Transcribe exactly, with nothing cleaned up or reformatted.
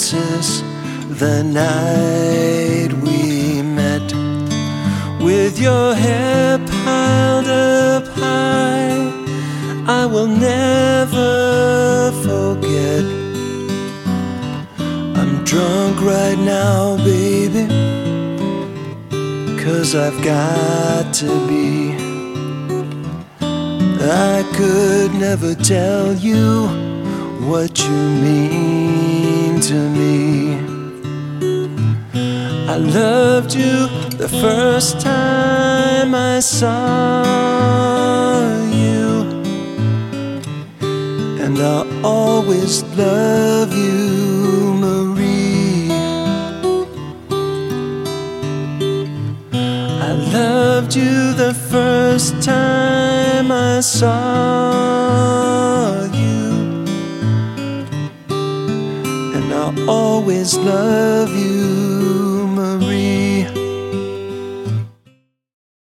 chances the night we met, with your hair piled up high. I will never forget. I'm drunk right now, baby, 'cause I've got to be. I could never tell you what you mean to me. I loved you the first time I saw you, and I'll always love you, Marie. I loved you the first time I saw you, and I'll always love you, Marie.